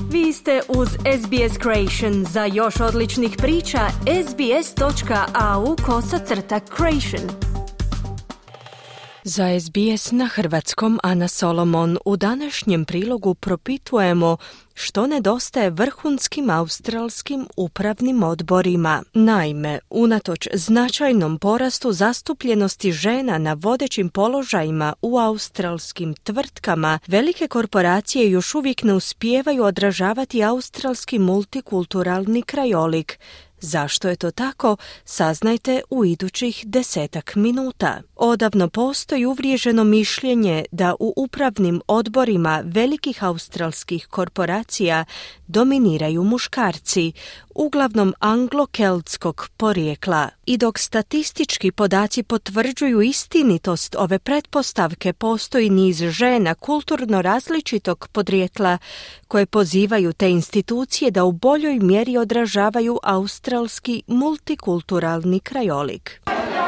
Vi ste uz SBS Creation. Za još odličnih priča, sbs.au/creation. Za SBS na hrvatskom Ana Solomon. U današnjem prilogu propitujemo što nedostaje vrhunskim australskim upravnim odborima. Naime, unatoč značajnom porastu zastupljenosti žena na vodećim položajima u australskim tvrtkama, velike korporacije još uvijek ne uspijevaju odražavati australski multikulturalni krajolik. Zašto je to tako, saznajte u idućih 10 minuta. Odavno postoji uvriježeno mišljenje da u upravnim odborima velikih australskih korporacija dominiraju muškarci, uglavnom anglo-keltskog porijekla. I dok statistički podaci potvrđuju istinitost ove pretpostavke, postoji niz žena kulturno različitog podrijetla koje pozivaju te institucije da u boljoj mjeri odražavaju australski multikulturalni krajolik.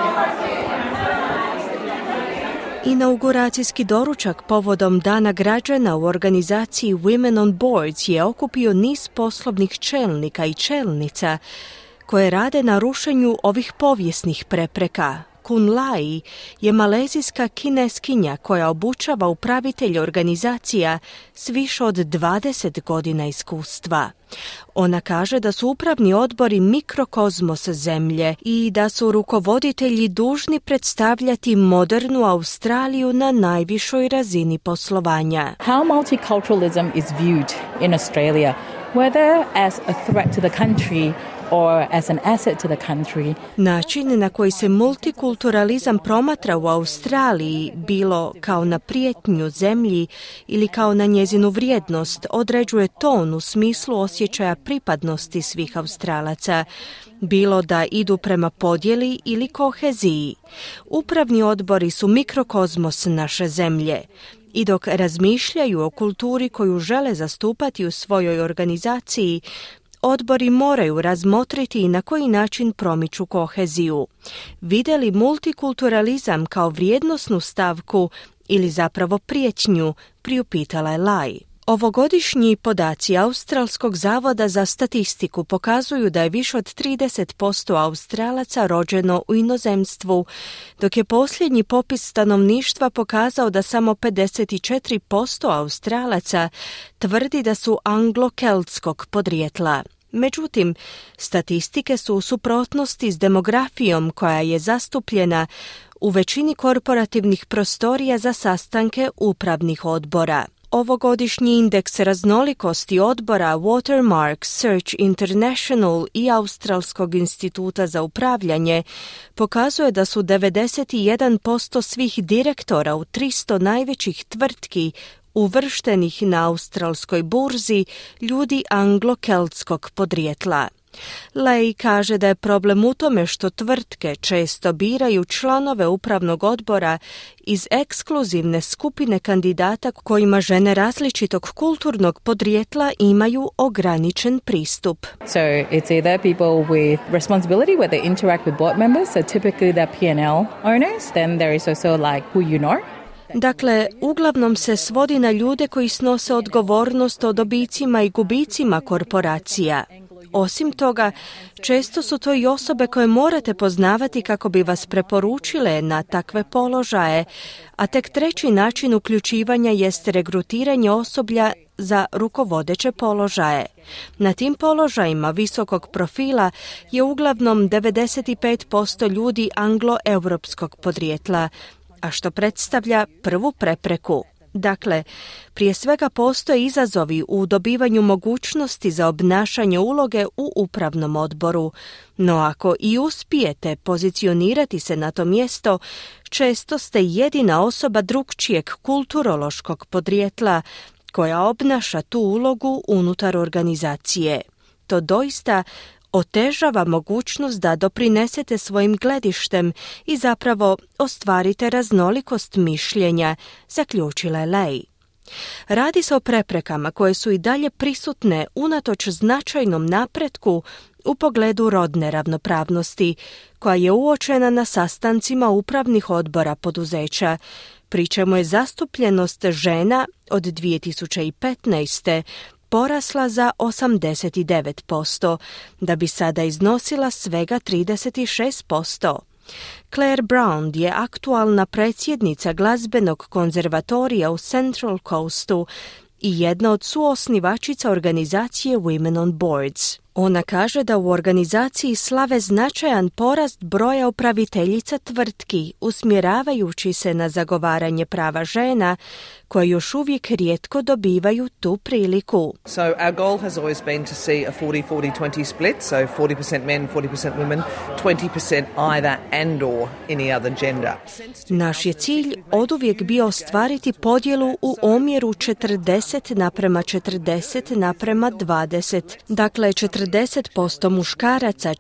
Inauguracijski doručak povodom Dana građana u organizaciji Women on Boards je okupio niz poslovnih čelnika i čelnica koje rade na rušenju ovih povijesnih prepreka. Kun Lai je malezijska kineskinja koja obučava upravitelje organizacija s više od 20 godina iskustva. Ona kaže da su upravni odbori mikrokozmos zemlje i da su rukovoditelji dužni predstavljati modernu Australiju na najvišoj razini poslovanja. How multiculturalism is viewed in Australia, whether as a threat to the country or as an asset to the country. Način na koji se multikulturalizam promatra u Australiji, bilo kao na prijetnju zemlji ili kao na njezinu vrijednost, određuje ton u smislu osjećaja pripadnosti svih Australaca, bilo da idu prema podjeli ili koheziji. Upravni odbori su mikrokozmos naše zemlje. I dok razmišljaju o kulturi koju žele zastupati u svojoj organizaciji, odbori moraju razmotriti i na koji način promiču koheziju. Vide li multikulturalizam kao vrijednosnu stavku ili zapravo prijetnju, priupitala je Lai. Ovogodišnji podaci Australskog zavoda za statistiku pokazuju da je više od 30% Australaca rođeno u inozemstvu, dok je posljednji popis stanovništva pokazao da samo 54% Australaca tvrdi da su anglo-keltskog podrijetla. Međutim, statistike su u suprotnosti s demografijom koja je zastupljena u većini korporativnih prostorija za sastanke upravnih odbora. Ovogodišnji indeks raznolikosti odbora Watermark Search International i Australskog instituta za upravljanje pokazuje da su 91% svih direktora u 300 najvećih tvrtki uvrštenih na australskoj burzi ljudi anglo-keltskog podrijetla. Lai kaže da je problem u tome što tvrtke često biraju članove upravnog odbora iz ekskluzivne skupine kandidata kojima žene različitog kulturnog podrijetla imaju ograničen pristup. So it's either people with responsibility where they interact with board members, so typically they're P&L owners, then there is also like who you know. Dakle, uglavnom se svodi na ljude koji snose odgovornost o dobicima i gubicima korporacija. Osim toga, često su to i osobe koje morate poznavati kako bi vas preporučile na takve položaje, a tek treći način uključivanja jest regrutiranje osoblja za rukovodeće položaje. Na tim položajima visokog profila je uglavnom 95% ljudi anglo-europskog podrijetla, a što predstavlja prvu prepreku. Dakle, prije svega postoje izazovi u dobivanju mogućnosti za obnašanje uloge u upravnom odboru, no ako i uspijete pozicionirati se na to mjesto, često ste jedina osoba drukčijeg kulturološkog podrijetla koja obnaša tu ulogu unutar organizacije. To doista otežava mogućnost da doprinesete svojim gledištem i zapravo ostvarite raznolikost mišljenja, zaključila je Lai. Radi se o preprekama koje su i dalje prisutne unatoč značajnom napretku u pogledu rodne ravnopravnosti, koja je uočena na sastancima upravnih odbora poduzeća, pri čemu je zastupljenost žena od 2015. porasla za 89%, da bi sada iznosila svega 36%. Claire Brown je aktualna predsjednica glazbenog konzervatorija u Central Coastu i jedna od suosnivačica organizacije Women on Boards. Ona kaže da u organizaciji slave značajan porast broja upraviteljica tvrtki, usmjeravajući se na zagovaranje prava žena, koje još uvijek rijetko dobivaju tu priliku. So our goal has always been to see a 40-40-20 split, so 40% men, 40% women, 20% either and or any other gender. Naš je cilj oduvijek bio ostvariti podjelu u omjeru 40:40:20. Dakle, 40% muškaraca,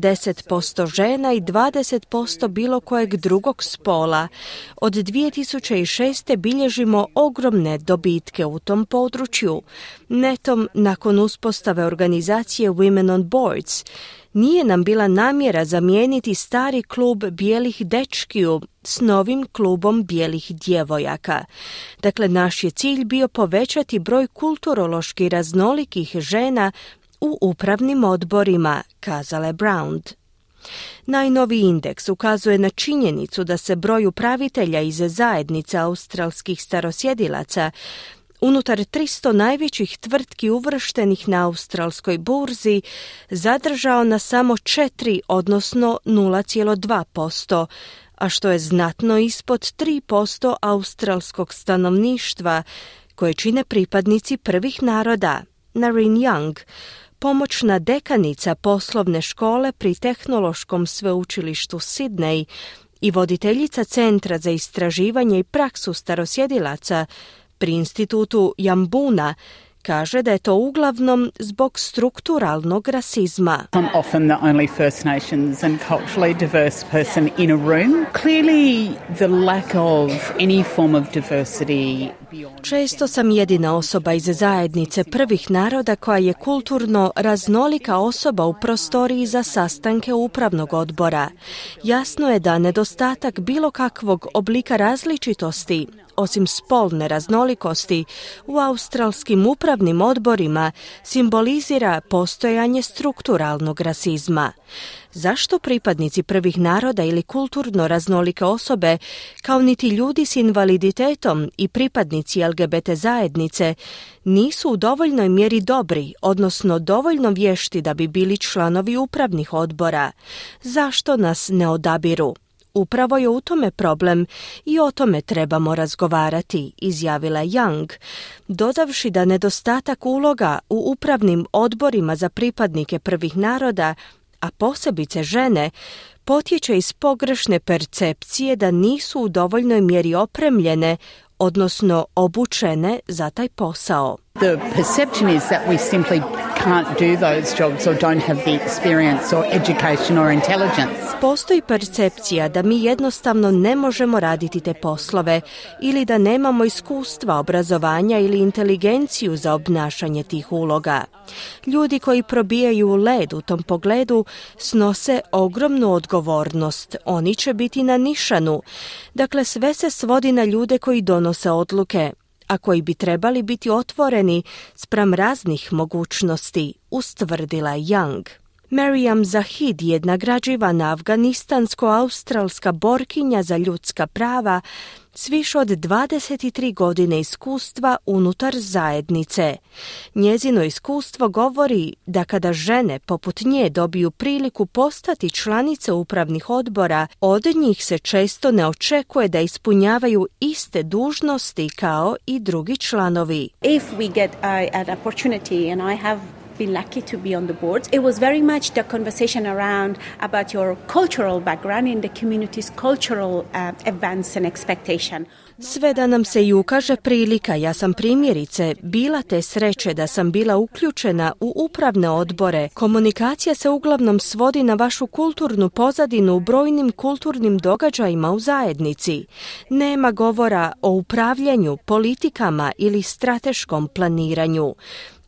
40% žena i 20% bilo kojeg drugog spola. Od 2006. bilježimo ogromne dobitke u tom području. Netom nakon uspostave organizacije Women on Boards nije nam bila namjera zamijeniti stari klub bijelih dečkiju s novim klubom bijelih djevojaka. Dakle, naš je cilj bio povećati broj kulturološki raznolikih žena u upravnim odborima, kazala je Brown. Najnoviji indeks ukazuje na činjenicu da se broj upravitelja iz zajednice australskih starosjedilaca unutar 300 najvećih tvrtki uvrštenih na australskoj burzi zadržao na samo 4, odnosno 0,2%, a što je znatno ispod 3% australskog stanovništva, koje čine pripadnici prvih naroda. Narine Young, pomoćna dekanica poslovne škole pri Tehnološkom sveučilištu Sydney i voditeljica Centra za istraživanje i praksu starosjedilaca pri institutu Yambuna, kaže da je to uglavnom zbog strukturalnog rasizma. I'm often the only First Nations and culturally diverse person in a room. Clearly the lack of any form of diversity. Često sam jedina osoba iz zajednice prvih naroda koja je kulturno raznolika osoba u prostoriji za sastanke upravnog odbora. Jasno je da nedostatak bilo kakvog oblika različitosti, osim spolne raznolikosti, u australskim upravnim odborima simbolizira postojanje strukturalnog rasizma. Zašto pripadnici prvih naroda ili kulturno raznolike osobe, kao niti ljudi s invaliditetom i pripadnici LGBT zajednice, nisu u dovoljnoj mjeri dobri, odnosno dovoljno vješti da bi bili članovi upravnih odbora? Zašto nas ne odabiru? Upravo je u tome problem i o tome trebamo razgovarati, izjavila Young, dodavši da nedostatak uloga u upravnim odborima za pripadnike prvih naroda, a posebice žene, potječe iz pogrešne percepcije da nisu u dovoljnoj mjeri opremljene, odnosno obučene za taj posao. The perception is that we simply can't do those jobs or don't have the experience or education or intelligence. Postoji percepcija da mi jednostavno ne možemo raditi te poslove ili da nemamo iskustva, obrazovanja ili inteligenciju za obnašanje tih uloga. Ljudi koji probijaju led u tom pogledu snose ogromnu odgovornost. Oni će biti na nišanu. Dakle, sve se svodi na ljude koji donose odluke, a koji bi trebali biti otvoreni spram raznih mogućnosti, ustvrdila je Young. Maryam Zahid je nagrađivana afganistansko-australska borkinja za ljudska prava s više od 23 godine iskustva unutar zajednice. Njezino iskustvo govori da kada žene poput nje dobiju priliku postati članice upravnih odbora, od njih se često ne očekuje da ispunjavaju iste dužnosti kao i drugi članovi. If we get an opportunity and I have been lucky to be on the boards, it was very much the conversation around about your cultural background in the community's cultural events and expectation. Sve da nam se i ukaže prilika, ja sam primjerice bila te sreće da sam bila uključena u upravne odbore. Komunikacija se uglavnom svodi na vašu kulturnu pozadinu u brojnim kulturnim događajima u zajednici. Nema govora o upravljanju, politikama ili strateškom planiranju.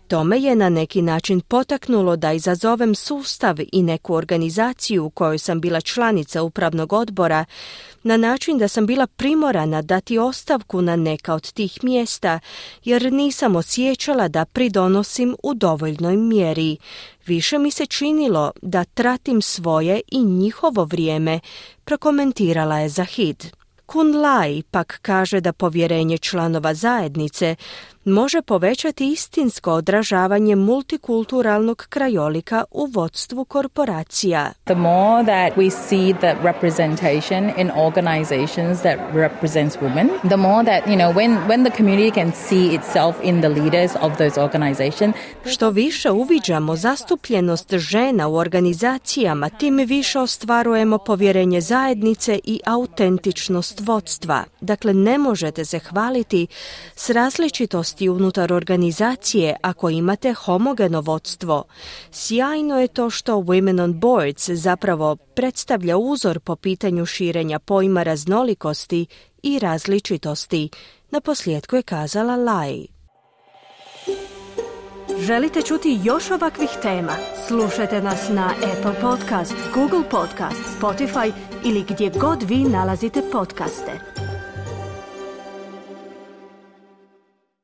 To me je na neki način potaknulo da izazovem sustav i neku organizaciju u kojoj sam bila članica upravnog odbora, na način da sam bila primorana dati ostavku na neka od tih mjesta, jer nisam osjećala da pridonosim u dovoljnoj mjeri. Više mi se činilo da tratim svoje i njihovo vrijeme, prokomentirala je Zahid. Kun Lai pak kaže da povjerenje članova zajednice može povećati istinsko odražavanje multikulturalnog krajolika u vodstvu korporacija. The more that we see the representation in organizations that represents women, the more that, when the community can see itself in the leaders of those organizations. Što više uviđamo zastupljenost žena u organizacijama, tim više ostvarujemo povjerenje zajednice i autentičnost vodstva. Dakle, ne možete se hvaliti s različitosti unutar organizacije ako imate homogeno vodstvo. Sjajno je to što Women on Boards zapravo predstavlja uzor po pitanju širenja pojma raznolikosti i različitosti. Naposljetku je kazala Lai. Želite čuti još ovakvih tema? Slušajte nas na Apple Podcast, Google Podcast, Spotify ili gdje god vi nalazite podcaste.